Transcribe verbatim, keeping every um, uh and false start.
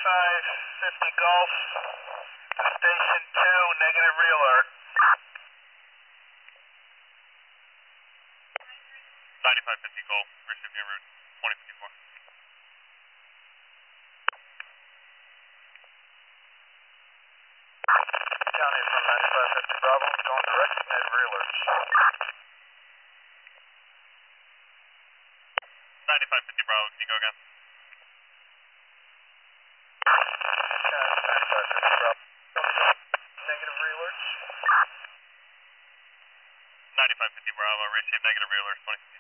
ninety-five fifty Golf, Station two, negative re-alert. ninety-five fifty Golf, receive your route twenty fifty-four. County from ninety-five fifty Bravo, going direct to negative re-alerts. ninety-five fifty Bravo, can you go again? ninety-five fifty Bravo, negative re-alerts. ninety-five fifty Bravo, receive negative re-alerts twenty.